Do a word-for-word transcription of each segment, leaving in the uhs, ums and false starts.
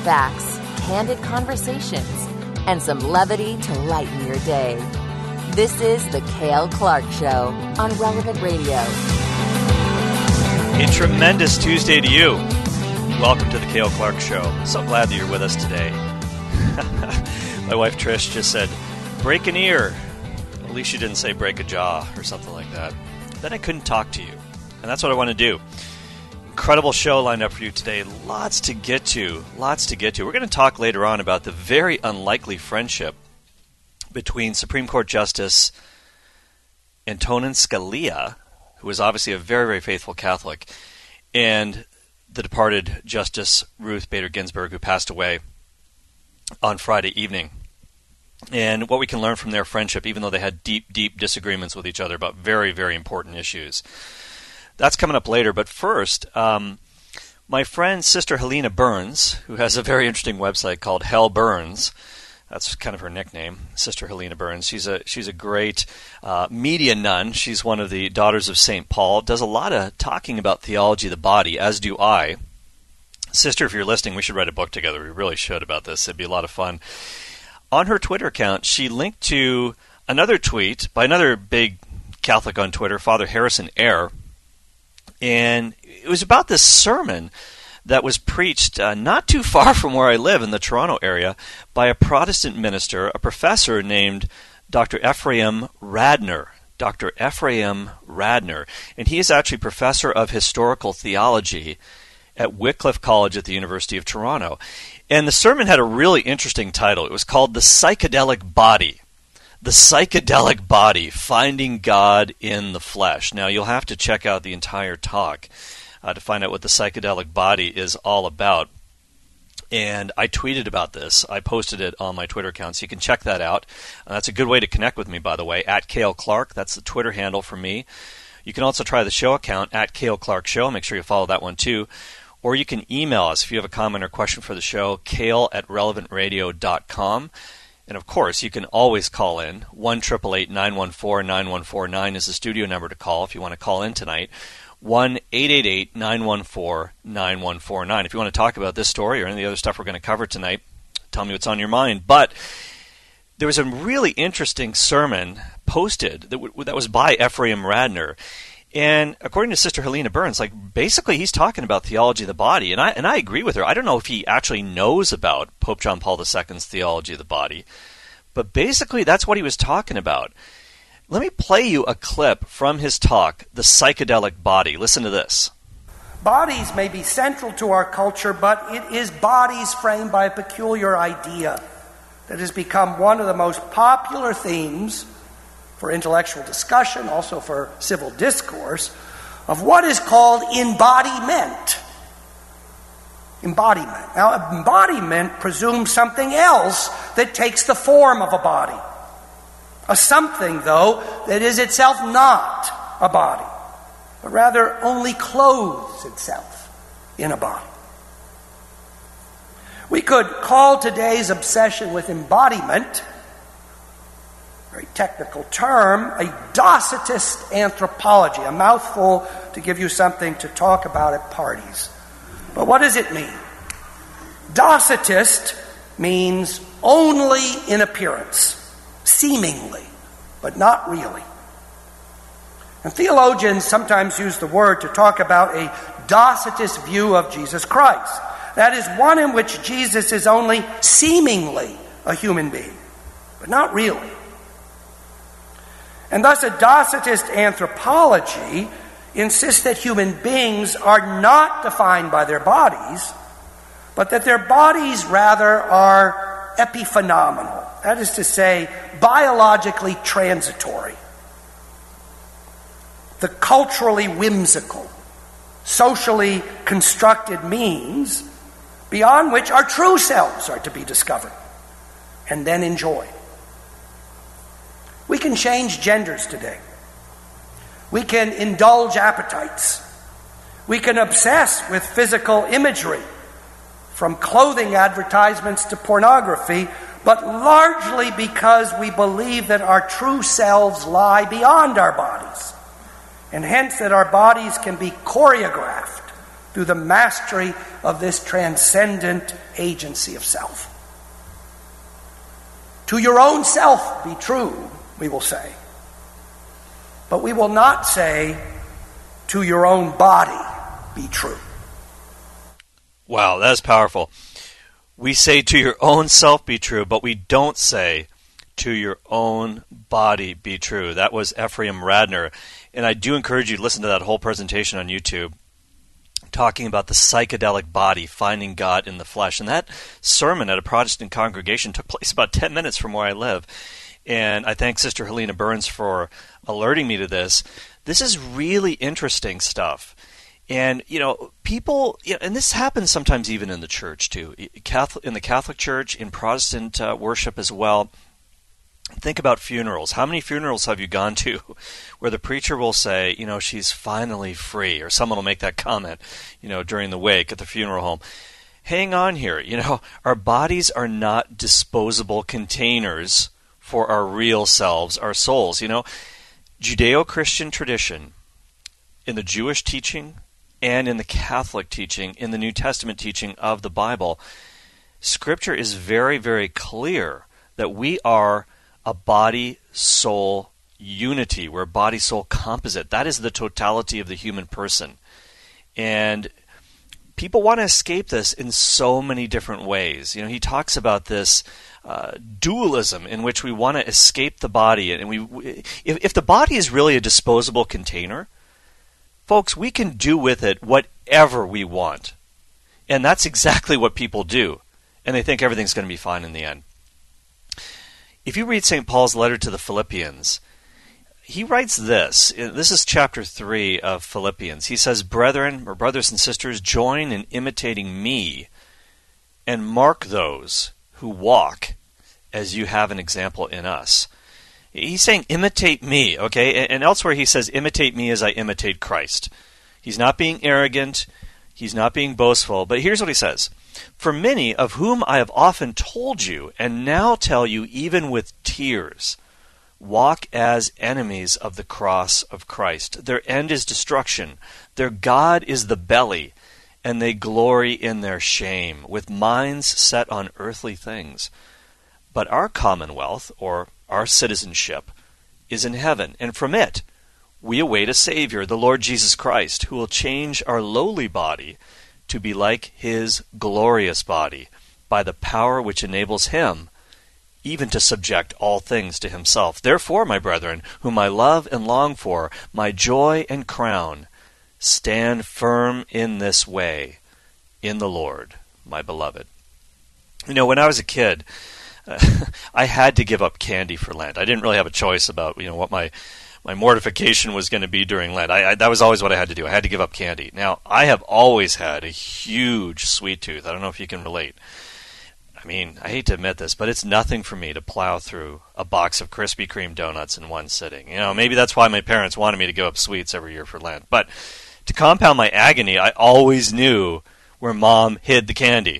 facts, candid conversations, and some levity to lighten your day. This is The Cale Clark Show on Relevant Radio. A tremendous Tuesday to you. Welcome to The Cale Clark Show. So glad that you're with us today. My wife Trish just said, break an ear. At least she didn't say break a jaw or something like that. Then I couldn't talk to you. And that's what I want to do. Incredible show lined up for you today. Lots to get to. Lots to get to. We're going to talk later on about the very unlikely friendship between Supreme Court Justice Antonin Scalia, who was obviously a very, very faithful Catholic, and the departed Justice Ruth Bader Ginsburg, who passed away on Friday evening. And what we can learn from their friendship, even though they had deep, deep disagreements with each other about very, very important issues. That's coming up later. But first, um, my friend Sister Helena Burns, who has a very interesting website called Hell Burns, that's kind of her nickname, Sister Helena Burns. She's a she's a great uh, media nun. She's one of the Daughters of Saint Paul. Does a lot of talking about theology of the body, as do I. Sister, if you're listening, we should write a book together. We really should about this. It'd be a lot of fun. On her Twitter account, she linked to another tweet by another big Catholic on Twitter, Father Harrison Eyre. And it was about this sermon that was preached uh, not too far from where I live in the Toronto area by a Protestant minister, a professor named Doctor Ephraim Radner. Doctor Ephraim Radner. And he is actually professor of historical theology at Wycliffe College at the University of Toronto. And the sermon had a really interesting title. It was called The Psychedelic Body. The Psychedelic Body, Finding God in the Flesh. Now, you'll have to check out the entire talk uh, to find out what the psychedelic body is all about. And I tweeted about this. I posted it on my Twitter account, so you can check that out. Uh, that's a good way to connect with me, by the way, at Cale Clark. That's the Twitter handle for me. You can also try the show account, at Cale Clark Show. Make sure you follow that one, too. Or you can email us if you have a comment or question for the show, cale at relevant radio dot com. And, of course, you can always call in. one eight eight eight, nine one four, nine one four nine is the studio number to call if you want to call in tonight. one eight eight eight, nine one four, nine one four nine. If you want to talk about this story or any of the other stuff we're going to cover tonight, tell me what's on your mind. But there was a really interesting sermon posted that, w- that was by Ephraim Radner. And according to Sister Helena Burns, like basically he's talking about theology of the body. And I and I agree with her. I don't know if he actually knows about Pope John Paul the Second's theology of the body. But basically that's what he was talking about. Let me play you a clip from his talk, The Psychedelic Body. Listen to this. Bodies may be central to our culture, but it is bodies framed by a peculiar idea that has become one of the most popular themes for intellectual discussion, also for civil discourse, of what is called embodiment. Embodiment. Now, embodiment presumes something else that takes the form of a body. A something, though, that is itself not a body, but rather only clothes itself in a body. We could call today's obsession with embodiment, very technical term, a Docetist anthropology, a mouthful to give you something to talk about at parties. But what does it mean? Docetist means only in appearance, seemingly, but not really. And theologians sometimes use the word to talk about a Docetist view of Jesus Christ. That is one in which Jesus is only seemingly a human being, but not really. And thus a Docetist anthropology insists that human beings are not defined by their bodies, but that their bodies rather are epiphenomenal. That is to say, biologically transitory. The culturally whimsical, socially constructed means beyond which our true selves are to be discovered and then enjoyed. We can change genders today. We can indulge appetites. We can obsess with physical imagery, from clothing advertisements to pornography, but largely because we believe that our true selves lie beyond our bodies, and hence that our bodies can be choreographed, through the mastery of this transcendent agency of self. To your own self be true, we will say. But we will not say, to your own body be true. Wow, that's powerful. We say to your own self be true, but we don't say to your own body be true. That was Ephraim Radner. And I do encourage you to listen to that whole presentation on YouTube, talking about the psychedelic body, finding God in the flesh. And that sermon at a Protestant congregation took place about ten minutes from where I live. And I thank Sister Helena Burns for alerting me to this. This is really interesting stuff. And, you know, people, you know, and this happens sometimes even in the church too, Catholic, in the Catholic Church, in Protestant uh, worship as well. Think about funerals. How many funerals have you gone to where the preacher will say, you know, she's finally free, or someone will make that comment, you know, during the wake at the funeral home. Hang on here. You know, our bodies are not disposable containers for our real selves, our souls. You know, Judeo-Christian tradition, in the Jewish teaching and in the Catholic teaching, in the New Testament teaching of the Bible, Scripture is very, very clear that we are a body-soul unity. We're a body-soul composite. That is the totality of the human person. And people want to escape this in so many different ways. You know, he talks about this uh, dualism in which we want to escape the body. And we, if, if the body is really a disposable container, folks, we can do with it whatever we want. And that's exactly what people do. And they think everything's going to be fine in the end. If you read Saint Paul's letter to the Philippians, he writes this. This is chapter three of Philippians. He says, "Brethren, or brothers and sisters, join in imitating me and mark those who walk as you have an example in us." He's saying, imitate me, okay? And elsewhere he says, imitate me as I imitate Christ. He's not being arrogant. He's not being boastful. But here's what he says. "For many of whom I have often told you, and now tell you even with tears, walk as enemies of the cross of Christ. Their end is destruction. Their God is the belly, and they glory in their shame, with minds set on earthly things. But our commonwealth, or our citizenship, is in heaven, and from it we await a Savior, the Lord Jesus Christ, who will change our lowly body to be like his glorious body, by the power which enables him even to subject all things to himself. Therefore, my brethren, whom I love and long for, my joy and crown, stand firm in this way, in the Lord, my beloved." You know, when I was a kid, uh, I had to give up candy for Lent. I didn't really have a choice about, you know, what my My mortification was going to be during Lent. I, I, that was always what I had to do. I had to give up candy. Now, I have always had a huge sweet tooth. I don't know if you can relate. I mean, I hate to admit this, but it's nothing for me to plow through a box of Krispy Kreme donuts in one sitting. You know, maybe that's why my parents wanted me to give up sweets every year for Lent. But to compound my agony, I always knew where Mom hid the candy.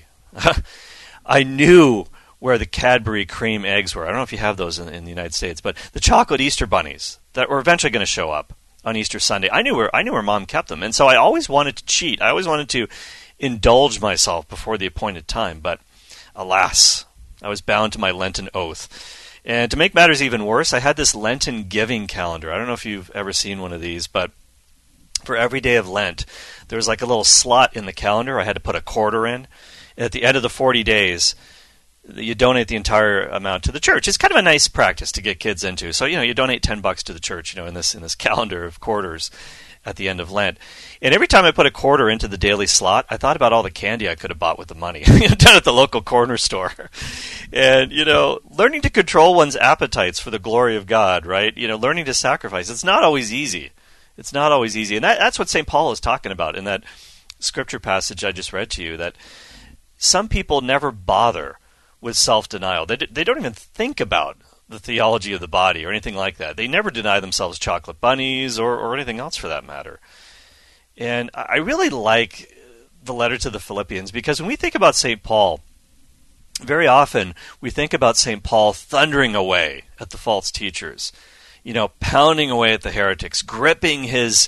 I knew where the Cadbury cream eggs were. I don't know if you have those in, in the United States, but the chocolate Easter bunnies that were eventually going to show up on Easter Sunday. I knew where I knew where Mom kept them, and so I always wanted to cheat. I always wanted to indulge myself before the appointed time, but alas, I was bound to my Lenten oath. And to make matters even worse, I had this Lenten giving calendar. I don't know if you've ever seen one of these, but for every day of Lent, there was like a little slot in the calendar. I had to put a quarter in. And at the end of the forty days, you donate the entire amount to the church. It's kind of a nice practice to get kids into. So, you know, you donate ten bucks to the church, you know, in this in this calendar of quarters at the end of Lent. And every time I put a quarter into the daily slot, I thought about all the candy I could have bought with the money done at the local corner store. And, you know, learning to control one's appetites for the glory of God, right? You know, learning to sacrifice. It's not always easy. It's not always easy. And that, that's what Saint Paul is talking about in that scripture passage I just read to you, that some people never bother with self-denial. They, they don't even think about the theology of the body or anything like that. They never deny themselves chocolate bunnies or, or anything else for that matter. And I really like the letter to the Philippians because when we think about Saint Paul, very often we think about Saint Paul thundering away at the false teachers, you know, pounding away at the heretics, gripping his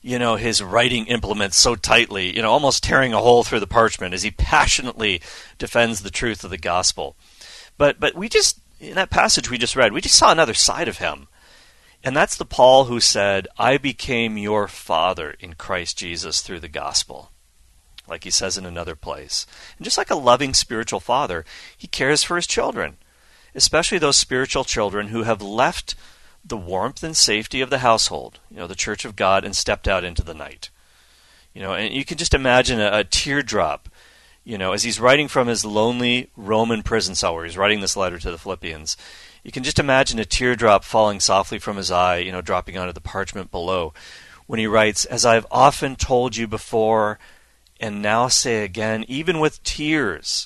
you know, his writing implements so tightly, you know, almost tearing a hole through the parchment as he passionately defends the truth of the gospel. But but we just, in that passage we just read, we just saw another side of him. And that's the Paul who said, I became your father in Christ Jesus through the gospel, like he says in another place. And just like a loving spiritual father, he cares for his children, especially those spiritual children who have left the warmth and safety of the household, you know, the church of God, and stepped out into the night. You know, and you can just imagine a, a teardrop, you know, as he's writing from his lonely Roman prison cell where he's writing this letter to the Philippians. You can just imagine a teardrop falling softly from his eye, you know, dropping onto the parchment below, when he writes, as I have often told you before, and now say again, even with tears,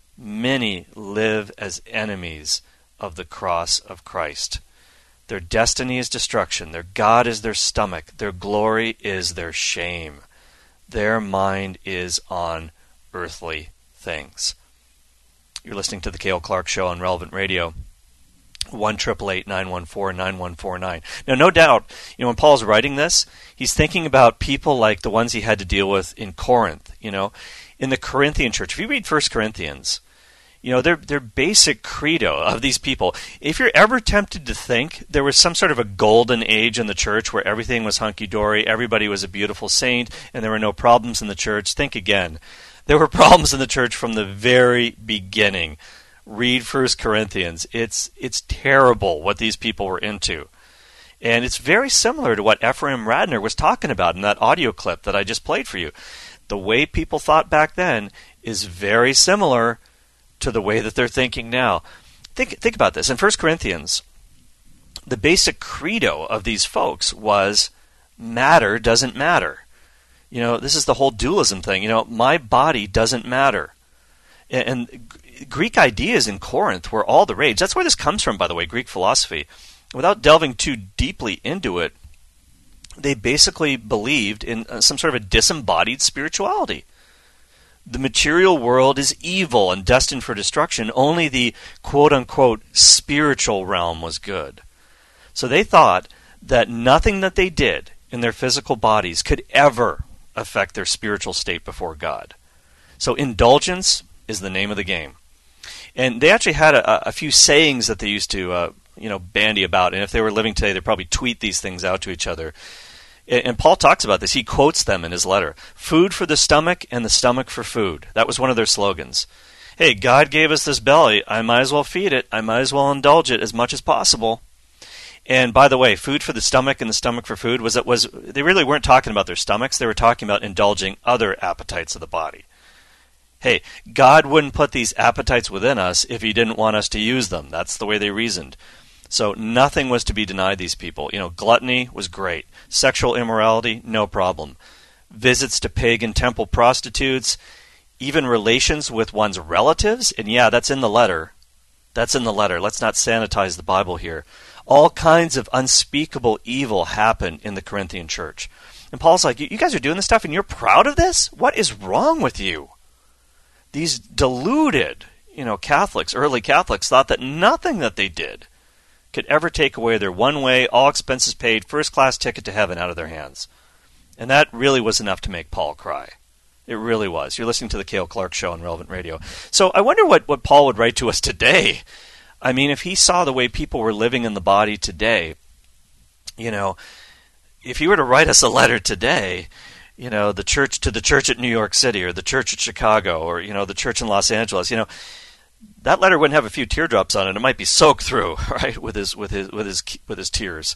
many live as enemies of the cross of Christ. Their destiny is destruction. Their God is their stomach. Their glory is their shame. Their mind is on earthly things. You're listening to the Cale Clark Show on Relevant Radio. one eight eight eight, nine one four, nine one four nine. Now, no doubt, you know, when Paul's writing this, he's thinking about people like the ones he had to deal with in Corinth, you know, in the Corinthian church. If you read First Corinthians, you know, their their basic credo of these people, if you're ever tempted to think there was some sort of a golden age in the church where everything was hunky-dory, everybody was a beautiful saint, and there were no problems in the church, think again. There were problems in the church from the very beginning. Read First Corinthians. It's it's terrible what these people were into. And it's very similar to what Ephraim Radner was talking about in that audio clip that I just played for you. The way people thought back then is very similar to the way that they're thinking now. Think think about this. In First Corinthians, the basic credo of these folks was matter doesn't matter. You know, this is the whole dualism thing. You know, my body doesn't matter. And, and Greek ideas in Corinth were all the rage. That's where this comes from, by the way, Greek philosophy. Without delving too deeply into it, they basically believed in uh, some sort of a disembodied spirituality. The material world is evil and destined for destruction. Only the quote-unquote spiritual realm was good. So they thought that nothing that they did in their physical bodies could ever affect their spiritual state before God. So indulgence is the name of the game. And they actually had a, a few sayings that they used to uh, you know, bandy about. And if they were living today, they'd probably tweet these things out to each other. And Paul talks about this. He quotes them in his letter. Food for the stomach and the stomach for food. That was one of their slogans. Hey, God gave us this belly. I might as well feed it. I might as well indulge it as much as possible. And by the way, food for the stomach and the stomach for food was it was they really weren't talking about their stomachs. They were talking about indulging other appetites of the body. Hey, God wouldn't put these appetites within us if he didn't want us to use them. That's the way they reasoned. So nothing was to be denied these people. You know, gluttony was great. Sexual immorality, no problem. Visits to pagan temple prostitutes, even relations with one's relatives. And yeah, that's in the letter. That's in the letter. Let's not sanitize the Bible here. All kinds of unspeakable evil happened in the Corinthian church. And Paul's like, you guys are doing this stuff and you're proud of this? What is wrong with you? These deluded, you know, Catholics, early Catholics, thought that nothing that they did could ever take away their one-way, all expenses paid, first-class ticket to heaven out of their hands. And that really was enough to make Paul cry. It really was. You're listening to the Cale Clark Show on Relevant Radio. So I wonder what, what Paul would write to us today. I mean, if he saw the way people were living in the body today, you know, if he were to write us a letter today, you know, the church to the church at New York City or the church at Chicago or, you know, the church in Los Angeles, you know, that letter wouldn't have a few teardrops on it. It might be soaked through, right, with his with his with his with his tears.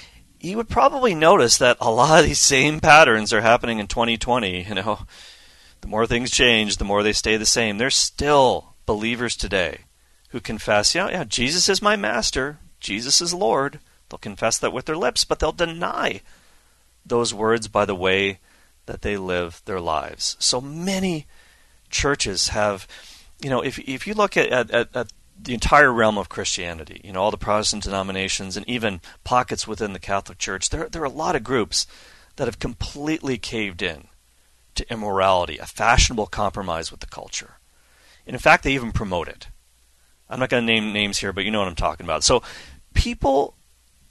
He would probably notice that a lot of these same patterns are happening in twenty twenty. You know, the more things change, the more they stay the same. There's still believers today who confess, yeah, yeah, Jesus is my master, Jesus is Lord. They'll confess that with their lips, but they'll deny those words by the way that they live their lives. So many churches have. You know, if if you look at, at, at the entire realm of Christianity, you know, all the Protestant denominations and even pockets within the Catholic Church, there, there are a lot of groups that have completely caved in to immorality, a fashionable compromise with the culture. And in fact, they even promote it. I'm not going to name names here, but you know what I'm talking about. So people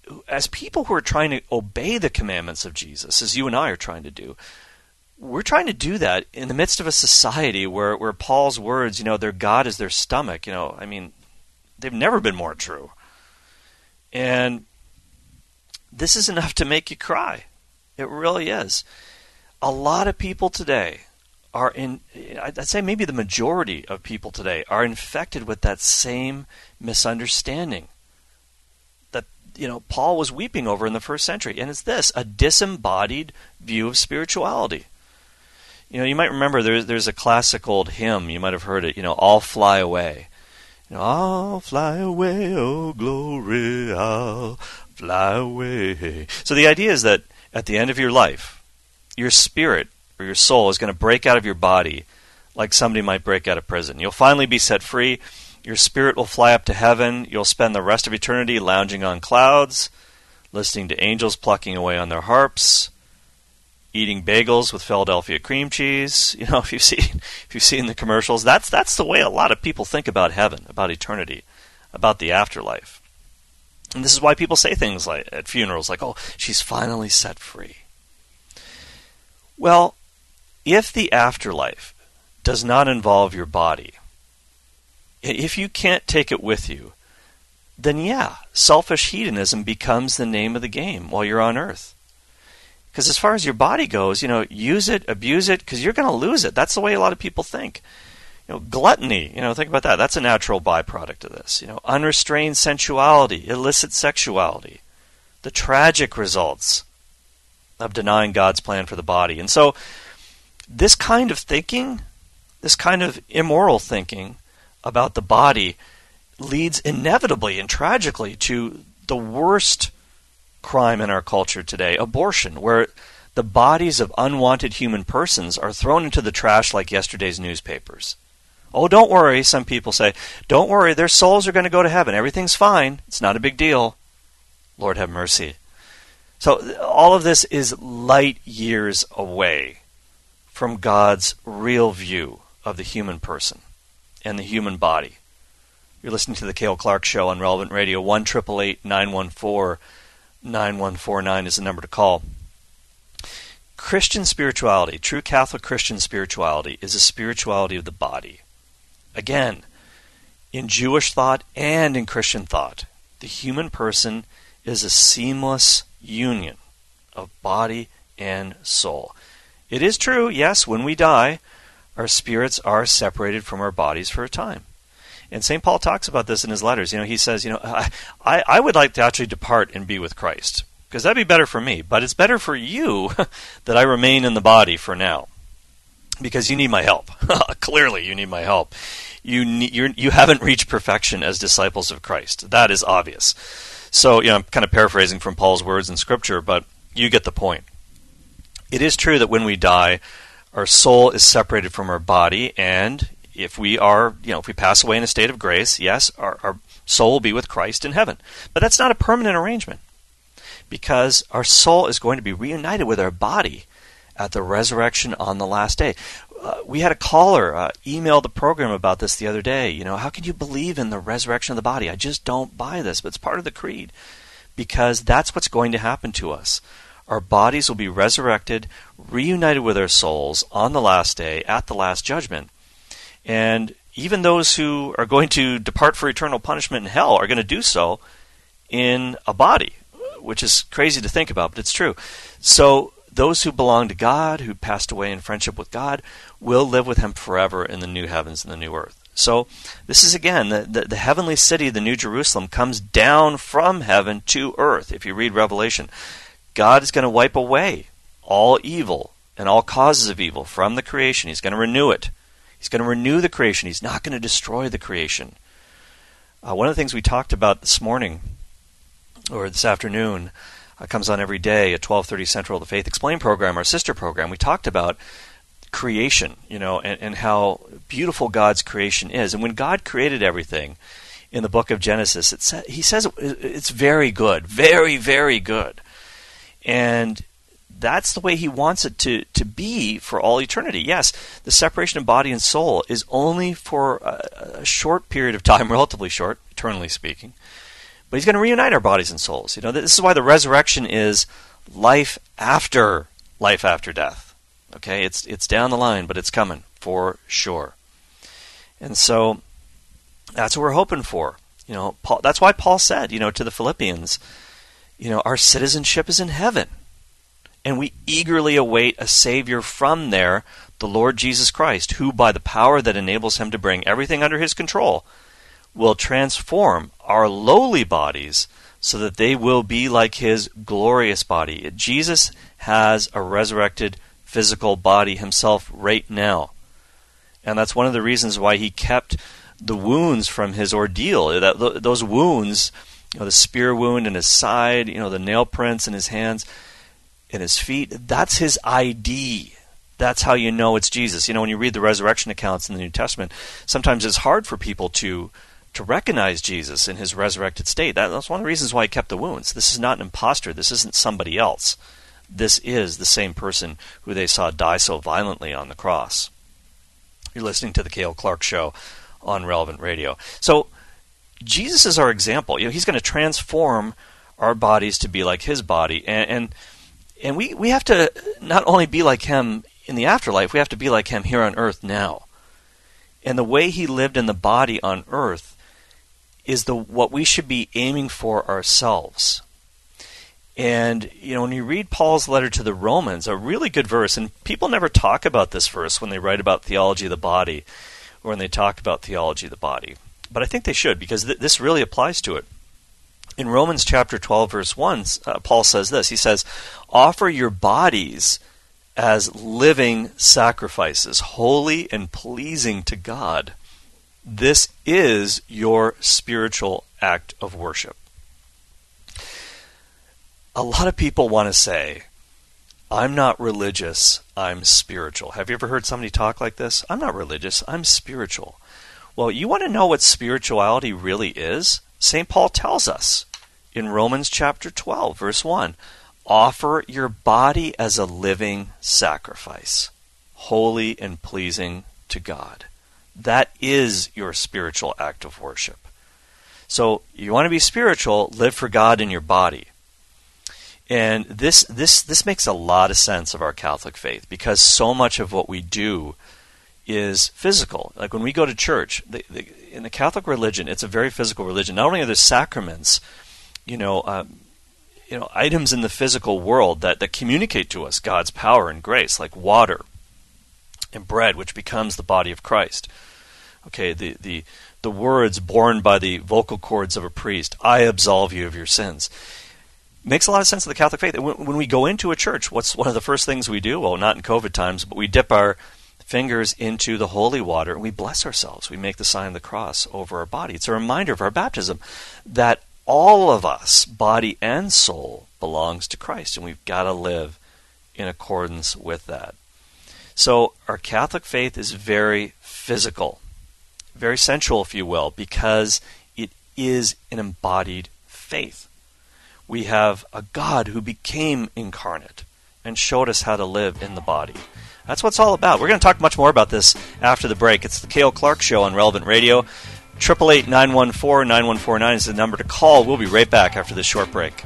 as people who are trying to obey the commandments of Jesus, as you and I are trying to do, we're trying to do that in the midst of a society where, where Paul's words, you know, their God is their stomach, you know, I mean, they've never been more true. And this is enough to make you cry. It really is. A lot of people today are in, I'd say maybe the majority of people today are infected with that same misunderstanding that, you know, Paul was weeping over in the first century. And it's this, a disembodied view of spirituality. You know, you might remember there's, there's a classic old hymn, you might have heard it, you know, I'll fly away. You know, I'll fly away, oh glory, I'll fly away. So the idea is that at the end of your life, your spirit or your soul is going to break out of your body like somebody might break out of prison. You'll finally be set free. Your spirit will fly up to heaven. You'll spend the rest of eternity lounging on clouds, listening to angels plucking away on their harps, eating bagels with Philadelphia cream cheese. You know, if you've seen if you've seen the commercials, that's that's the way a lot of people think about heaven, about eternity, about the afterlife. And this is why people say things like at funerals like, "Oh, she's finally set free." Well, if the afterlife does not involve your body, if you can't take it with you, then yeah, selfish hedonism becomes the name of the game while you're on earth. Because as far as your body goes, you know, use it, abuse it, because you're going to lose it. That's the way a lot of people think. You know, gluttony, you know, think about that. That's a natural byproduct of this. You know, unrestrained sensuality, illicit sexuality, the tragic results of denying God's plan for the body. And so this kind of thinking, this kind of immoral thinking about the body leads inevitably and tragically to the worst crime in our culture today, abortion, where the bodies of unwanted human persons are thrown into the trash like yesterday's newspapers. Oh, don't worry, some people say, don't worry, their souls are going to go to heaven. Everything's fine. It's not a big deal. Lord have mercy. So all of this is light years away from God's real view of the human person and the human body. You're listening to the Cale Clark Show on Relevant Radio. one eight eight eight, nine one four, nine one four nine is the number to call. Christian spirituality, true Catholic Christian spirituality, is a spirituality of the body. Again, in Jewish thought and in Christian thought, the human person is a seamless union of body and soul. It is true, yes, when we die, our spirits are separated from our bodies for a time. And Saint Paul talks about this in his letters. You know, he says, you know, I, I would like to actually depart and be with Christ, because that'd be better for me. But it's better for you that I remain in the body for now, because you need my help. Clearly, you need my help. You need, you're, you haven't reached perfection as disciples of Christ. That is obvious. So, you know, I'm kind of paraphrasing from Paul's words in Scripture, but you get the point. It is true that when we die, our soul is separated from our body, and if we are, you know, if we pass away in a state of grace, yes, our, our soul will be with Christ in heaven. But that's not a permanent arrangement, because our soul is going to be reunited with our body at the resurrection on the last day. Uh, we had a caller uh, email the program about this the other day. You know, how can you believe in the resurrection of the body? I just don't buy this, but it's part of the creed, because that's what's going to happen to us. Our bodies will be resurrected, reunited with our souls on the last day, at the last judgment. And even those who are going to depart for eternal punishment in hell are going to do so in a body, which is crazy to think about, but it's true. So those who belong to God, who passed away in friendship with God, will live with Him forever in the new heavens and the new earth. So this is, again, the, the, the heavenly city, the New Jerusalem, comes down from heaven to earth. If you read Revelation, God is going to wipe away all evil and all causes of evil from the creation. He's going to renew it. He's going to renew the creation. He's not going to destroy the creation. Uh, one of the things we talked about this morning, or this afternoon, uh, comes on every day at twelve thirty Central, the Faith Explained program, our sister program. We talked about creation, you know, and, and how beautiful God's creation is. And when God created everything in the book of Genesis, it sa- he says it, it's very good, very, very good. And that's the way He wants it to, to be for all eternity. Yes, the separation of body and soul is only for a, a short period of time, relatively short, eternally speaking. But he's going to reunite our bodies and souls. You know, this is why the resurrection is life after life after death. Okay, it's it's down the line, but it's coming for sure. And so that's what we're hoping for. You know, Paul, that's why Paul said, you know, to the Philippians, you know, our citizenship is in heaven, and we eagerly await a Savior from there, the Lord Jesus Christ, who by the power that enables him to bring everything under his control will transform our lowly bodies so that they will be like his glorious body. Jesus has a resurrected physical body himself right now. And that's one of the reasons why he kept the wounds from his ordeal. That, those wounds, you know, the spear wound in his side, you know, the nail prints in his hands, in his feet, that's his I D. That's how you know it's Jesus. You know, when you read the resurrection accounts in the New Testament, sometimes it's hard for people to to recognize Jesus in his resurrected state. That, that's one of the reasons why he kept the wounds. This is not an imposter. This isn't somebody else. This is the same person who they saw die so violently on the cross. You're listening to the Cale Clark Show on Relevant Radio. So Jesus is our example. You know, he's going to transform our bodies to be like his body, and and, and we, we have to not only be like him in the afterlife, we have to be like him here on earth now. And the way he lived in the body on earth is the what we should be aiming for ourselves. And, you know, when you read Paul's letter to the Romans, a really good verse, and people never talk about this verse when they write about theology of the body or when they talk about theology of the body. But I think they should, because th- this really applies to it. In Romans chapter twelve, verse one, uh, Paul says this. He says, offer your bodies as living sacrifices, holy and pleasing to God. This is your spiritual act of worship. A lot of people want to say, I'm not religious, I'm spiritual. Have you ever heard somebody talk like this? I'm not religious, I'm spiritual. Well, you want to know what spirituality really is? Saint Paul tells us in Romans chapter twelve, verse one, offer your body as a living sacrifice, holy and pleasing to God. That is your spiritual act of worship. So you want to be spiritual, live for God in your body. And this this this makes a lot of sense of our Catholic faith, because so much of what we do is physical. Like when we go to church, the, the, in the Catholic religion, it's a very physical religion. Not only are there sacraments, you know, um, you know, items in the physical world that, that communicate to us God's power and grace, like water and bread, which becomes the body of Christ. Okay, the the the words borne by the vocal cords of a priest, I absolve you of your sins. Makes a lot of sense of the Catholic faith. When, when we go into a church, what's one of the first things we do? Well, not in COVID times, but we dip our fingers into the holy water and we bless ourselves. We make the sign of the cross over our body. It's a reminder of our baptism that all of us, body and soul, belongs to Christ, and we've got to live in accordance with that. So our Catholic faith is very physical, very sensual, if you will, because it is an embodied faith. We have a God who became incarnate and showed us how to live in the body. That's what it's all about. We're going to talk much more about this after the break. It's the Cale Clark Show on Relevant Radio. eight eight eight, nine one four, nine one four nine is the number to call. We'll be right back after this short break.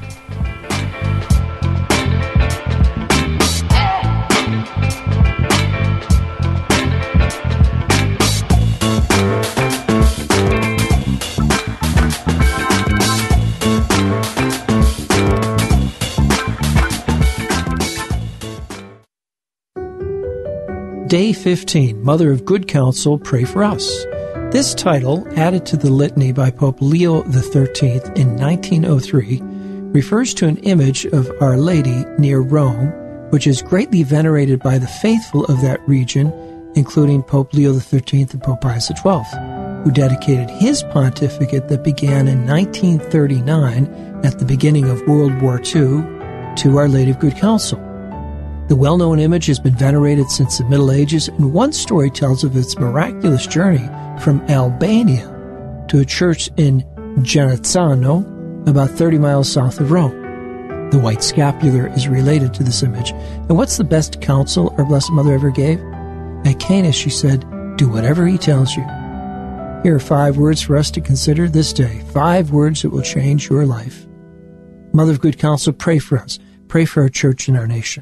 Day fifteen, Mother of Good Counsel, Pray for Us. This title, added to the litany by Pope Leo the thirteenth in nineteen oh three, refers to an image of Our Lady near Rome, which is greatly venerated by the faithful of that region, including Pope Leo the thirteenth and Pope Pius the twelfth, who dedicated his pontificate that began in nineteen thirty-nine at the beginning of World War Two to Our Lady of Good Counsel. The well-known image has been venerated since the Middle Ages, and one story tells of its miraculous journey from Albania to a church in Genazzano, about thirty miles south of Rome. The white scapular is related to this image. And what's the best counsel our Blessed Mother ever gave? At Cana, she said, do whatever he tells you. Here are five words for us to consider this day. Five words that will change your life. Mother of Good Counsel, pray for us. Pray for our church and our nation.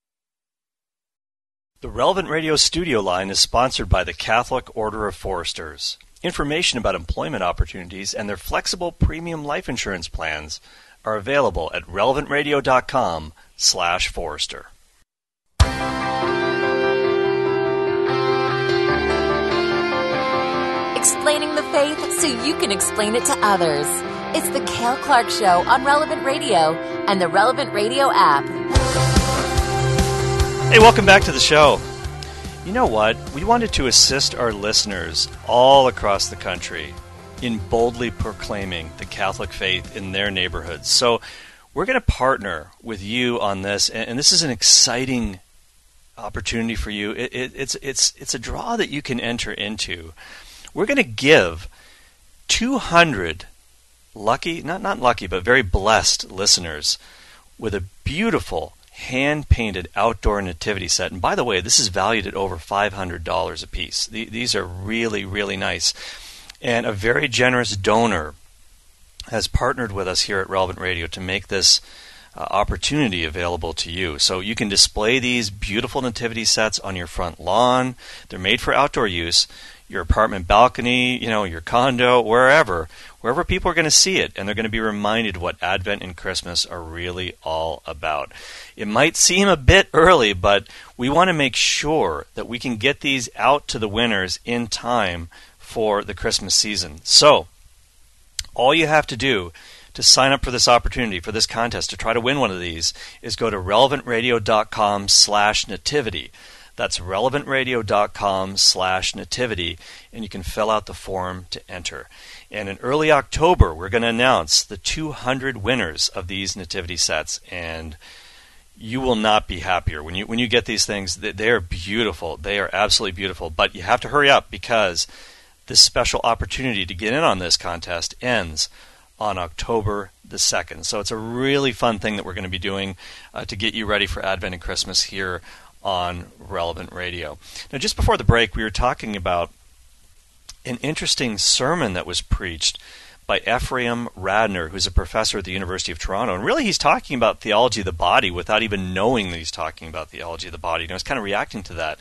The Relevant Radio studio line is sponsored by the Catholic Order of Foresters. Information about employment opportunities and their flexible premium life insurance plans are available at relevantradio.com slash Forester. Explaining the faith so you can explain it to others. It's the Cale Clark Show on Relevant Radio and the Relevant Radio app. Hey, welcome back to the show. You know what? We wanted to assist our listeners all across the country in boldly proclaiming the Catholic faith in their neighborhoods. So we're going to partner with you on this, and this is an exciting opportunity for you. It, it, it's it's it's a draw that you can enter into. We're going to give two hundred lucky, not not lucky, but very blessed listeners with a beautiful hand-painted outdoor nativity set. And by the way, this is valued at over five hundred dollars a piece. These are really, really nice. And a very generous donor has partnered with us here at Relevant Radio to make this uh, opportunity available to you. So you can display these beautiful nativity sets on your front lawn. They're made for outdoor use. Your apartment balcony, you know, your condo, wherever, wherever people are going to see it, and they're going to be reminded what Advent and Christmas are really all about. It might seem a bit early, but we want to make sure that we can get these out to the winners in time for the Christmas season. So, all you have to do to sign up for this opportunity, for this contest, to try to win one of these, is go to relevantradio.com slash nativity. That's relevantradio.com slash nativity, and you can fill out the form to enter. And in early October, we're going to announce the two hundred winners of these nativity sets, and you will not be happier. When you when you get these things, they are beautiful. They are absolutely beautiful, but you have to hurry up because this special opportunity to get in on this contest ends on October the second. So it's a really fun thing that we're going to be doing uh, to get you ready for Advent and Christmas here on Relevant Radio. Now, just before the break, we were talking about an interesting sermon that was preached by Ephraim Radner, who's a professor at the University of Toronto. And really, he's talking about theology of the body without even knowing that he's talking about theology of the body. And I was kind of reacting to that.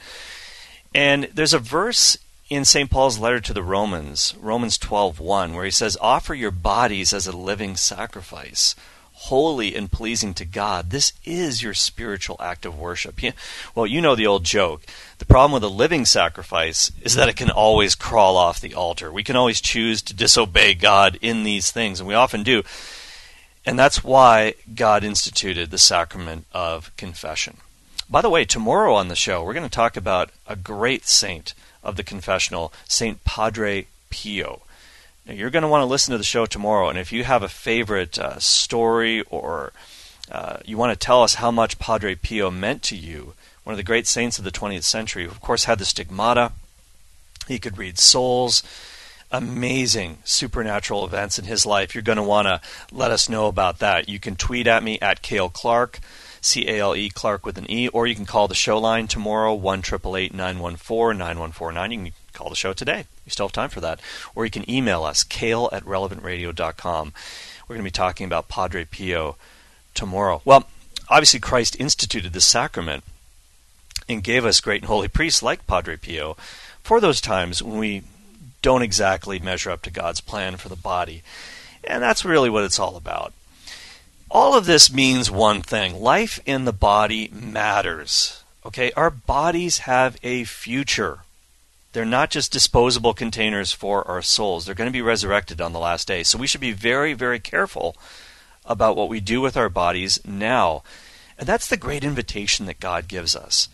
And there's a verse in Saint Paul's letter to the Romans, Romans twelve one, where he says, "Offer your bodies as a living sacrifice, holy and pleasing to God. This is your spiritual act of worship." Yeah. Well, you know the old joke. The problem with a living sacrifice is that it can always crawl off the altar. We can always choose to disobey God in these things, and we often do. And that's why God instituted the sacrament of confession. By the way, tomorrow on the show, we're going to talk about a great saint of the confessional, Saint Padre Pio. Now, you're going to want to listen to the show tomorrow, and if you have a favorite uh, story or uh, you want to tell us how much Padre Pio meant to you, one of the great saints of the twentieth century, who of course had the stigmata, he could read souls, amazing supernatural events in his life. You're going to want to let us know about that. You can tweet at me at Cale Clark, C A L E, Clark with an E, or you can call the show line tomorrow, one eight eight eight, nine one four, nine one four nine. You can call the show today. You still have time for that. Or you can email us, cale at relevantradio dot com. We're going to be talking about Padre Pio tomorrow. Well, obviously Christ instituted this sacrament and gave us great and holy priests like Padre Pio for those times when we don't exactly measure up to God's plan for the body. And that's really what it's all about. All of this means one thing. Life in the body matters. Okay, our bodies have a future. They're not just disposable containers for our souls. They're going to be resurrected on the last day. So we should be very, very careful about what we do with our bodies now. And that's the great invitation that God gives us.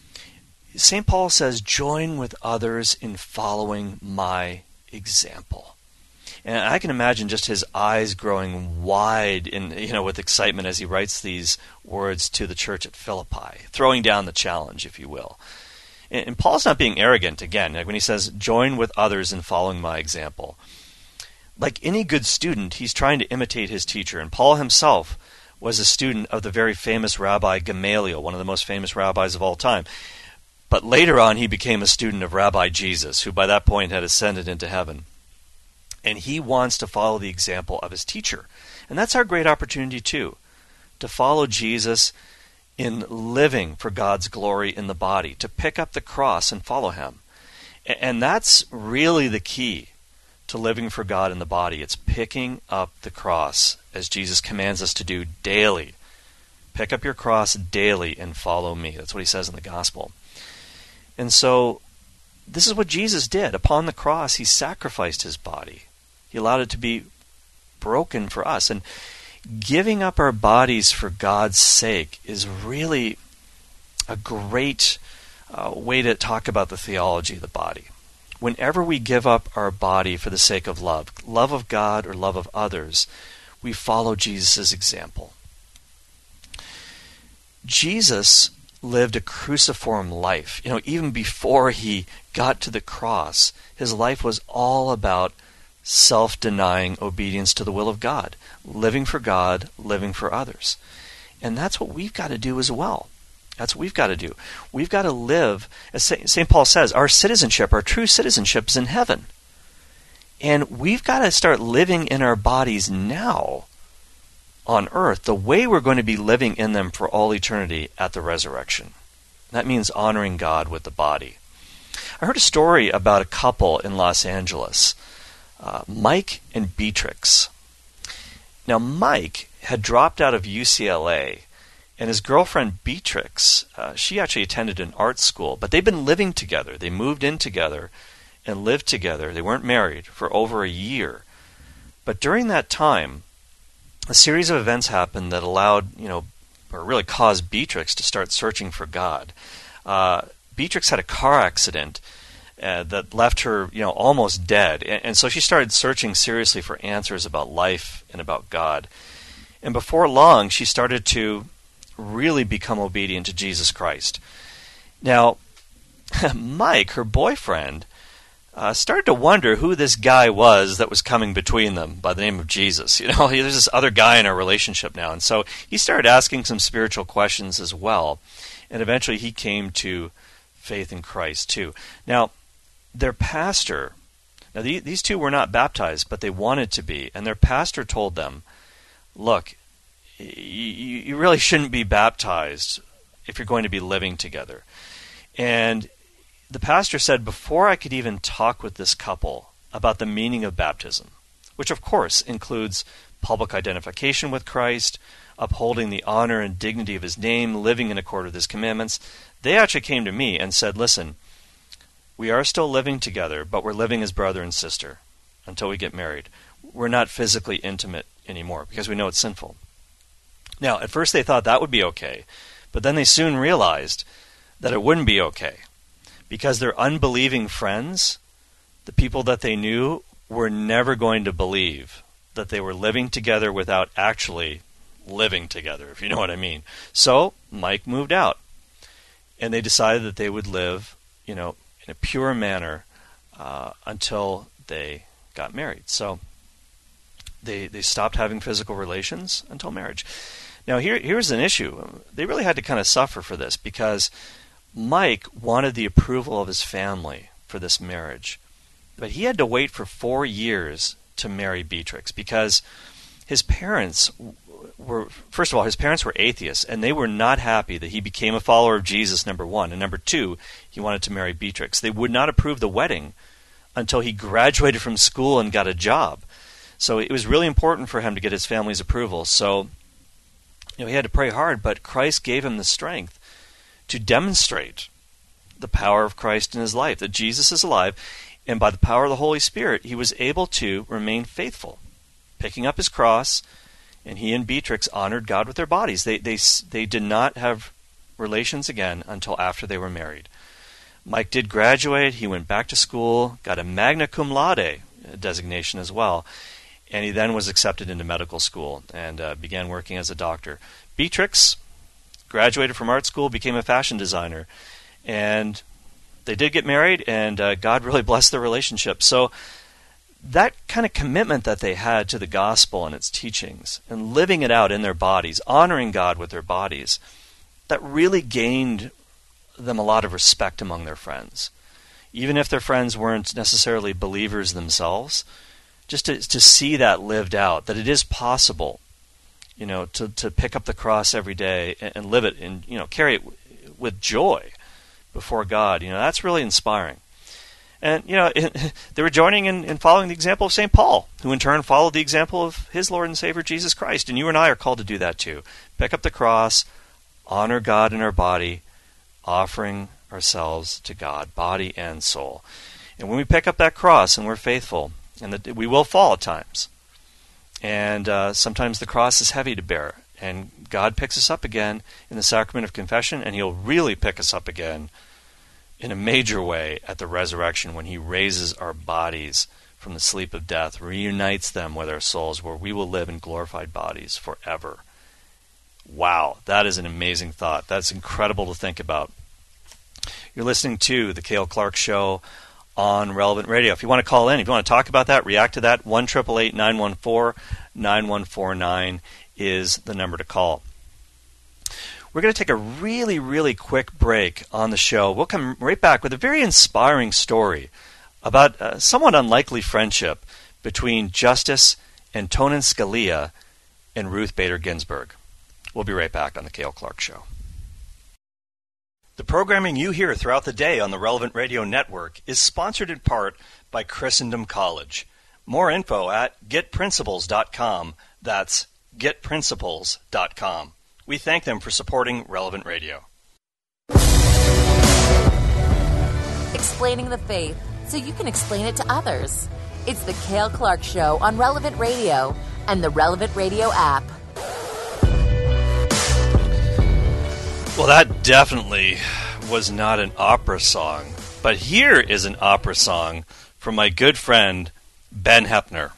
Saint Paul says, join with others in following my example. And I can imagine just his eyes growing wide in, you know, with excitement as he writes these words to the church at Philippi, throwing down the challenge, if you will. And, and Paul's not being arrogant, again, like when he says, join with others in following my example. Like any good student, he's trying to imitate his teacher. And Paul himself was a student of the very famous Rabbi Gamaliel, one of the most famous rabbis of all time. But later on, he became a student of Rabbi Jesus, who by that point had ascended into heaven. And he wants to follow the example of his teacher. And that's our great opportunity too, to follow Jesus in living for God's glory in the body, to pick up the cross and follow him. And that's really the key to living for God in the body. It's picking up the cross, as Jesus commands us to do daily. Pick up your cross daily and follow me. That's what he says in the gospel. And so this is what Jesus did. Upon the cross, he sacrificed his body. He allowed it to be broken for us. And giving up our bodies for God's sake is really a great uh, way to talk about the theology of the body. Whenever we give up our body for the sake of love, love of God or love of others, we follow Jesus' example. Jesus lived a cruciform life. You know, even before he got to the cross, his life was all about self-denying obedience to the will of God, living for God, living for others. And that's what we've got to do as well. That's what we've got to do. We've got to live, as Saint Paul says, our citizenship, our true citizenship is in heaven. And we've got to start living in our bodies now on earth the way we're going to be living in them for all eternity at the resurrection. That means honoring God with the body. I heard a story about a couple in Los Angeles, uh, Mike and Beatrix. Now, Mike had dropped out of U C L A, and his girlfriend Beatrix, uh, she actually attended an art school, but they've been living together. They moved in together and lived together. They weren't married for over a year. But during that time, a series of events happened that allowed, you know, or really caused Beatrix to start searching for God. Uh, Beatrix had a car accident uh, that left her, you know, almost dead, and, and so she started searching seriously for answers about life and about God. And before long, she started to really become obedient to Jesus Christ. Now, Mike, her boyfriend, Uh, started to wonder who this guy was that was coming between them by the name of Jesus. You know, there's this other guy in our relationship now. And so he started asking some spiritual questions as well. And eventually he came to faith in Christ too. Now, their pastor, now the, these two were not baptized, but they wanted to be. And their pastor told them, look, you, you really shouldn't be baptized if you're going to be living together. And the pastor said, before I could even talk with this couple about the meaning of baptism, which of course includes public identification with Christ, upholding the honor and dignity of his name, living in accord with his commandments, they actually came to me and said, listen, we are still living together, but we're living as brother and sister until we get married. We're not physically intimate anymore because we know it's sinful. Now, at first they thought that would be okay, but then they soon realized that it wouldn't be okay. Because their unbelieving friends, the people that they knew, were never going to believe that they were living together without actually living together, if you know what I mean. So Mike moved out, and they decided that they would live, you know, in a pure manner uh, until they got married. So they they stopped having physical relations until marriage. Now here here's an issue. They really had to kind of suffer for this because Mike wanted the approval of his family for this marriage, but he had to wait for four years to marry Beatrix because his parents were, first of all, his parents were atheists, and they were not happy that he became a follower of Jesus, number one, and number two, he wanted to marry Beatrix. They would not approve the wedding until he graduated from school and got a job. So it was really important for him to get his family's approval. So, you know, he had to pray hard, but Christ gave him the strength to demonstrate the power of Christ in his life, that Jesus is alive, and by the power of the Holy Spirit, he was able to remain faithful, picking up his cross, and he and Beatrix honored God with their bodies. They they they did not have relations again until after they were married. Mike did graduate. He went back to school, got a magna cum laude designation as well, and he then was accepted into medical school and uh, began working as a doctor. Beatrix graduated from art school, became a fashion designer, and they did get married, and uh, God really blessed their relationship. So that kind of commitment that they had to the gospel and its teachings, and living it out in their bodies, honoring God with their bodies, that really gained them a lot of respect among their friends. Even if their friends weren't necessarily believers themselves, just to, to see that lived out, that it is possible, you know, to, to pick up the cross every day and, and live it and, you know, carry it w- with joy before God. You know, that's really inspiring. And, you know, it, they were joining in, in following the example of Saint Paul, who in turn followed the example of his Lord and Savior, Jesus Christ. And you and I are called to do that too. Pick up the cross, honor God in our body, offering ourselves to God, body and soul. And when we pick up that cross and we're faithful, and that we will fall at times, and uh, sometimes the cross is heavy to bear, and God picks us up again in the sacrament of confession, and He'll really pick us up again in a major way at the resurrection when He raises our bodies from the sleep of death, reunites them with our souls, where we will live in glorified bodies forever. Wow, that is an amazing thought. That's incredible to think about. You're listening to The Cale Clark Show on Relevant Radio. If you want to call in, if you want to talk about that, react to that, one eight eight eight, nine one four, nine one four nine is the number to call. We're going to take a really, really quick break on the show. We'll come right back with a very inspiring story about a somewhat unlikely friendship between Justice Antonin Scalia and Ruth Bader Ginsburg. We'll be right back on The Cale Clark Show. The programming you hear throughout the day on the Relevant Radio Network is sponsored in part by Christendom College. More info at get principles dot com. That's get principles dot com. We thank them for supporting Relevant Radio. Explaining the faith so you can explain it to others. It's the Cale Clark Show on Relevant Radio and the Relevant Radio app. Well, that definitely was not an opera song, but here is an opera song from my good friend Ben Heppner.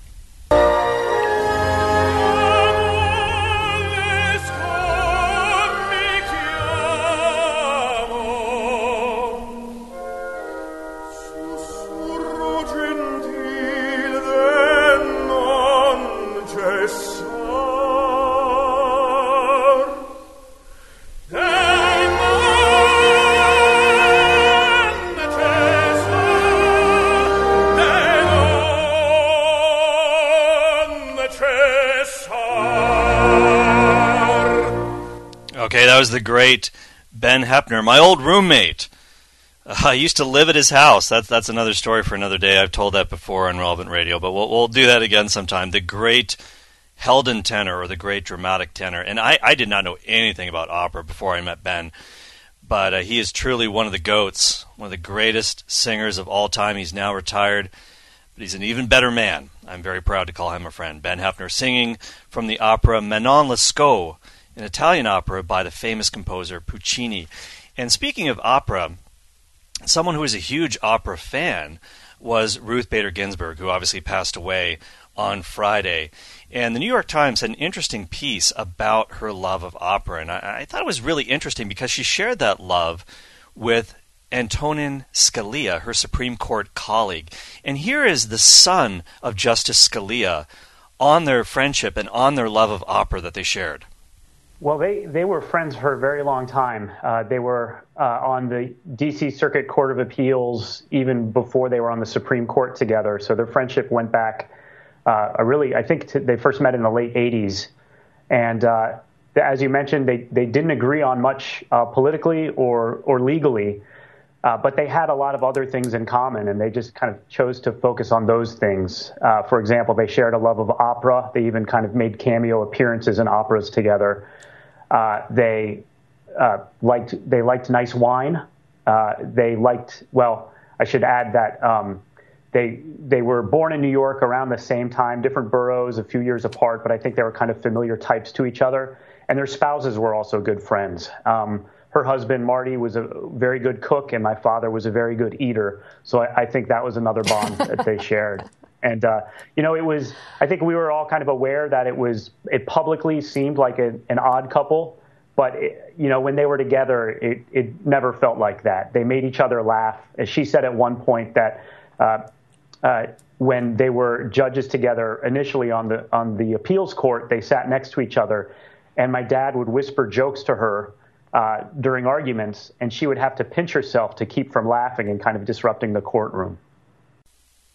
Okay, that was the great Ben Heppner, my old roommate. Uh, I used to live at his house. That's that's another story for another day. I've told that before on Relevant Radio, but we'll, we'll do that again sometime. The great Helden tenor, or the great dramatic tenor. And I, I did not know anything about opera before I met Ben, but uh, he is truly one of the GOATs, one of the greatest singers of all time. He's now retired, but he's an even better man. I'm very proud to call him a friend. Ben Heppner, singing from the opera Manon Lescaut, an Italian opera by the famous composer Puccini. And speaking of opera, someone who was a huge opera fan was Ruth Bader Ginsburg, who obviously passed away on Friday. And the New York Times had an interesting piece about her love of opera. And I, I thought it was really interesting because she shared that love with Antonin Scalia, her Supreme Court colleague. And here is the son of Justice Scalia on their friendship and on their love of opera that they shared. Well, they, they were friends for a very long time. Uh, they were uh, on the D C Circuit Court of Appeals even before they were on the Supreme Court together. So their friendship went back, uh, a really, I think to, they first met in the late eighties. And uh, as you mentioned, they, they didn't agree on much uh, politically or, or legally, uh, but they had a lot of other things in common, and they just kind of chose to focus on those things. Uh, for example, they shared a love of opera. They even kind of made cameo appearances in operas together. Uh, they uh, liked they liked nice wine. Uh, they liked well. I should add that um, they they were born in New York around the same time, different boroughs, a few years apart. But I think they were kind of familiar types to each other. And their spouses were also good friends. Um, her husband Marty was a very good cook, and my father was a very good eater. So I, I think that was another bond that they shared. And, uh, you know, it was, I think we were all kind of aware that it was, it publicly seemed like a, an odd couple, but, it, you know, when they were together, it, it never felt like that. They made each other laugh. As she said at one point that uh, uh, when they were judges together initially on the, on the appeals court, they sat next to each other, and my dad would whisper jokes to her uh, during arguments, and she would have to pinch herself to keep from laughing and kind of disrupting the courtroom.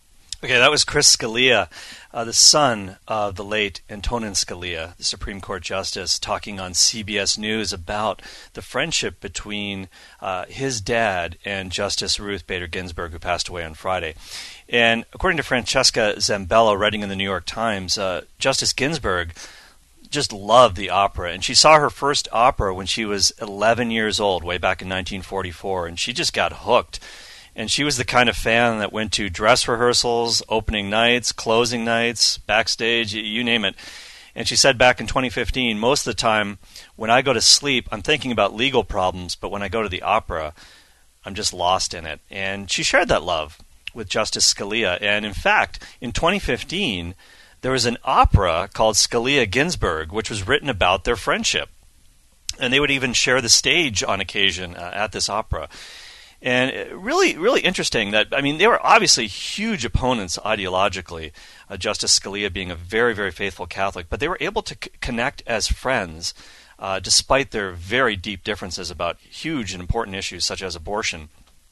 Okay, that was Chris Scalia, uh, the son of the late Antonin Scalia, the Supreme Court Justice, talking on C B S News about the friendship between uh, his dad and Justice Ruth Bader Ginsburg, who passed away on Friday. And according to Francesca Zambello, writing in the New York Times, uh, Justice Ginsburg just loved the opera. And she saw her first opera when she was eleven years old, way back in nineteen forty-four, and she just got hooked. And she was the kind of fan that went to dress rehearsals, opening nights, closing nights, backstage, you name it. And she said back in twenty fifteen, most of the time when I go to sleep, I'm thinking about legal problems, but when I go to the opera, I'm just lost in it. And she shared that love with Justice Scalia. And in fact, in twenty fifteen, there was an opera called Scalia-Ginsburg, which was written about their friendship. And they would even share the stage on occasion uh, at this opera. And really, really interesting that, I mean, they were obviously huge opponents ideologically, uh, Justice Scalia being a very, very faithful Catholic, but they were able to c- connect as friends uh, despite their very deep differences about huge and important issues such as abortion.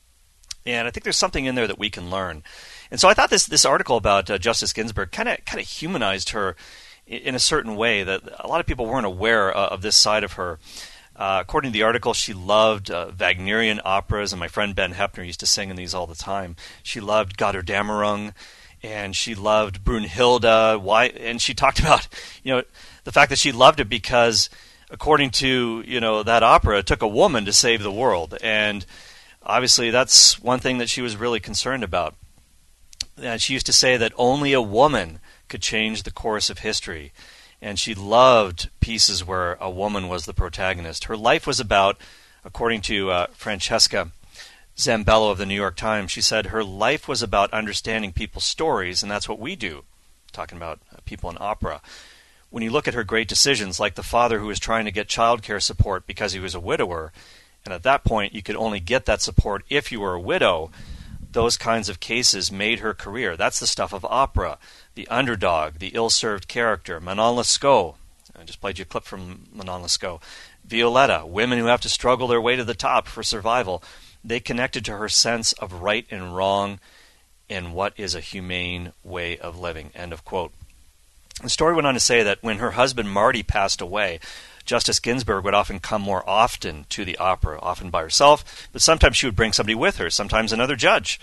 And I think there's something in there that we can learn. And so I thought this this article about uh, Justice Ginsburg kind of kind of humanized her in, in a certain way that a lot of people weren't aware uh, of this side of her. Uh, according to the article, she loved uh, Wagnerian operas, and my friend Ben Heppner used to sing in these all the time. She loved Götterdämmerung, and she loved Brunhilde. Why? And she talked about, you know, the fact that she loved it because, according to, you know, that opera, it took a woman to save the world, and obviously that's one thing that she was really concerned about. And she used to say that only a woman could change the course of history. And she loved pieces where a woman was the protagonist. Her life was about, according to uh, Francesca Zambello of the New York Times, she said her life was about understanding people's stories, and that's what we do, talking about uh, people in opera. When you look at her great decisions, like the father who was trying to get child care support because he was a widower, and at that point you could only get that support if you were a widow, those kinds of cases made her career. That's the stuff of opera. The underdog, the ill-served character. Manon Lescaut. I just played you a clip from Manon Lescaut. Violetta, women who have to struggle their way to the top for survival. They connected to her sense of right and wrong and what is a humane way of living. End of quote. The story went on to say that when her husband Marty passed away, Justice Ginsburg would often come more often to the opera, often by herself, but sometimes she would bring somebody with her, sometimes another judge.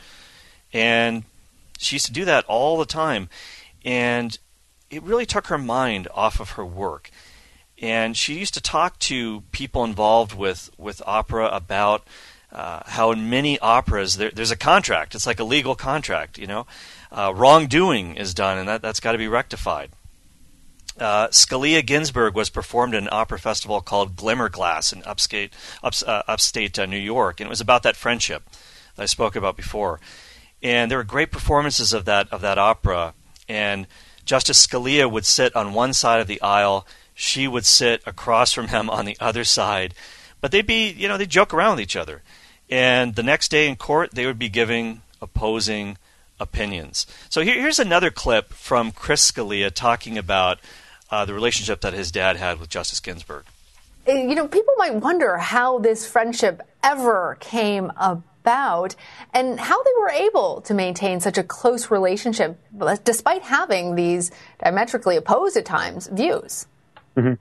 And she used to do that all the time. And it really took her mind off of her work. And she used to talk to people involved with, with opera about uh, how in many operas there, there's a contract. It's like a legal contract, you know. Uh, wrongdoing is done, and that, that's got to be rectified. Uh, Scalia-Ginsburg was performed in an opera festival called Glimmerglass in upstate, ups, uh, upstate uh, New York, and it was about that friendship that I spoke about before. And there were great performances of that of that opera, and Justice Scalia would sit on one side of the aisle, she would sit across from him on the other side, but they'd be, you know, they'd joke around with each other. And the next day in court, they would be giving opposing opinions. So here, here's another clip from Chris Scalia talking about Uh, the relationship that his dad had with Justice Ginsburg. You know, people might wonder how this friendship ever came about and how they were able to maintain such a close relationship despite having these diametrically opposed at times views. Mm-hmm.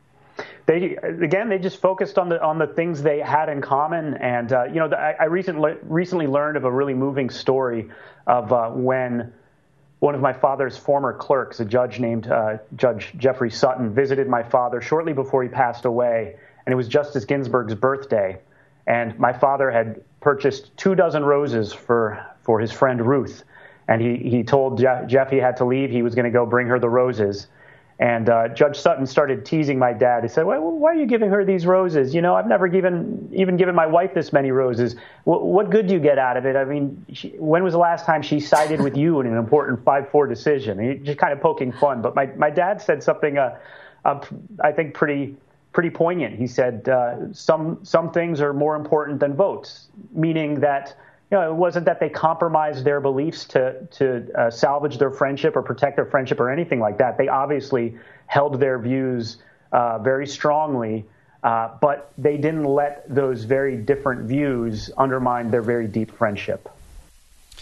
They again, they just focused on the on the things they had in common, and uh, you know, I, I recently recently learned of a really moving story of uh, when one of my father's former clerks, a judge named uh, Judge Jeffrey Sutton, visited my father shortly before he passed away, and it was Justice Ginsburg's birthday. And my father had purchased two dozen roses for, for his friend Ruth, and he, he told Jeff, Jeff he had to leave. He was going to go bring her the roses. And uh, Judge Sutton started teasing my dad. He said, well, why are you giving her these roses? You know, I've never given even given my wife this many roses. W- what good do you get out of it? I mean, she, when was the last time she sided with you in an important five four decision? And he, just kind of poking fun. But my, my dad said something, uh, uh, I think, pretty pretty poignant. He said, uh, some some things are more important than votes, meaning that, you know, it wasn't that they compromised their beliefs to to uh, salvage their friendship or protect their friendship or anything like that. They obviously held their views uh, very strongly, uh, but they didn't let those very different views undermine their very deep friendship.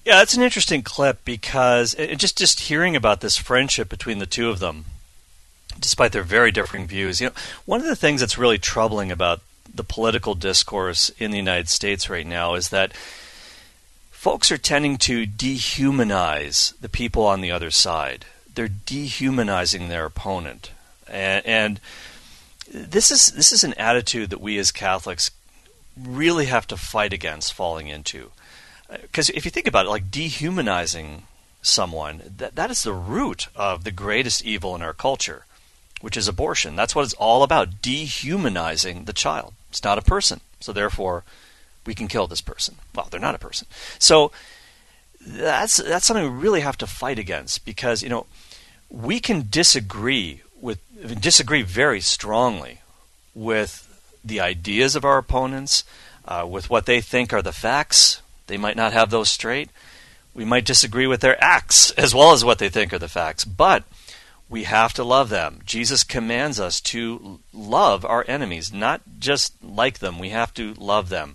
Yeah, that's an interesting clip because it, just just hearing about this friendship between the two of them, despite their very differing views, you know, one of the things that's really troubling about the political discourse in the United States right now is that folks are tending to dehumanize the people on the other side. They're dehumanizing their opponent, and, and this is this is an attitude that we as Catholics really have to fight against falling into. Because if you think about it, like dehumanizing someone, that that is the root of the greatest evil in our culture, which is abortion. That's what it's all about, dehumanizing the child. It's not a person, so therefore we can kill this person. Well, they're not a person. So that's that's something we really have to fight against, because, you know, we can disagree with disagree very strongly with the ideas of our opponents, uh, with what they think are the facts. They might not have those straight. We might disagree with their acts as well as what they think are the facts. But we have to love them. Jesus commands us to love our enemies, not just like them. We have to love them,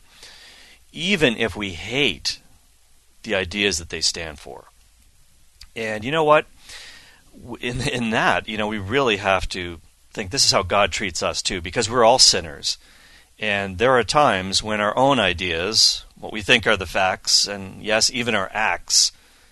even if we hate the ideas that they stand for. And you know what? In, in that, you know, we really have to think this is how God treats us too, because we're all sinners. And there are times when our own ideas, what we think are the facts, and yes, even our acts,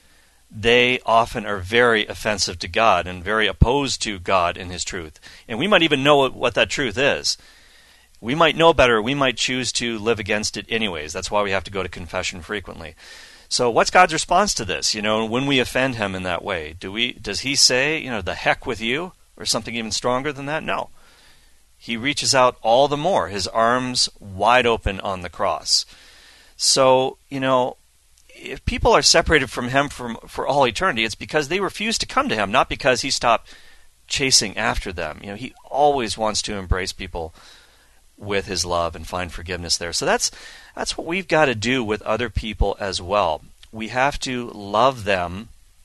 they often are very offensive to God and very opposed to God and His truth. And we might even know what, what that truth is. We might know better. We might choose to live against it anyways. That's why we have to go to confession frequently. So what's God's response to this? You know, when we offend Him in that way, do we? Does He say, you know, the heck with you, or something even stronger than that? No. He reaches out all the more, His arms wide open on the cross. So, you know, if people are separated from Him from, for all eternity, it's because they refuse to come to Him, not because He stopped chasing after them. You know, He always wants to embrace people with His love and find forgiveness there. So that's that's what we've got to do with other people as well. We have to love them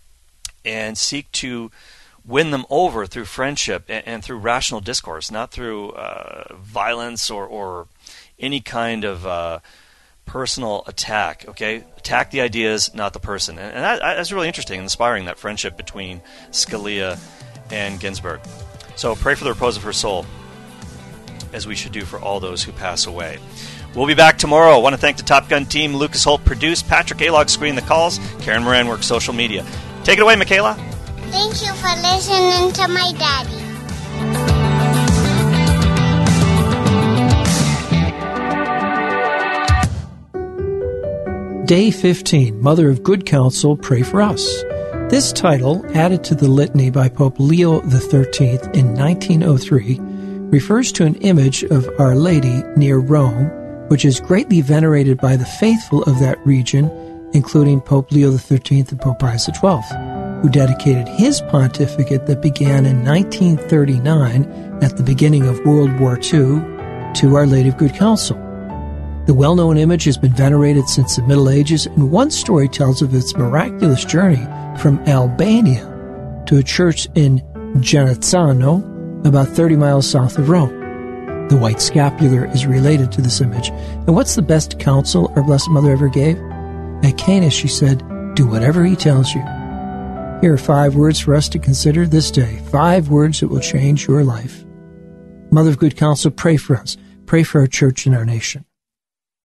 and seek to win them over through friendship and, and through rational discourse, not through uh, violence or, or any kind of uh, personal attack. Okay, attack the ideas, not the person. And, and that, that's really interesting and inspiring, that friendship between Scalia and Ginsburg. So pray for the repose of her soul, as we should do for all those who pass away. We'll be back tomorrow. I want to thank the Top Gun team. Lucas Holt produced, Patrick Alog screened the calls, Karen Moran works social media. Take it away, Michaela. Thank you for listening to my daddy. Day fifteen, Mother of Good Counsel, Pray for Us. This title, added to the litany by Pope Leo the thirteenth in nineteen oh three, refers to an image of Our Lady near Rome, which is greatly venerated by the faithful of that region, including Pope Leo the thirteenth and Pope Pius the twelfth, who dedicated his pontificate that began in nineteen thirty-nine at the beginning of World War Two to Our Lady of Good Counsel. The well-known image has been venerated since the Middle Ages, and one story tells of its miraculous journey from Albania to a church in Genazzano, about thirty miles south of Rome. The white scapular is related to this image. And what's the best counsel our Blessed Mother ever gave? At Cana, she said, do whatever He tells you. Here are five words for us to consider this day. Five words that will change your life. Mother of Good Counsel, pray for us. Pray for our church and our nation.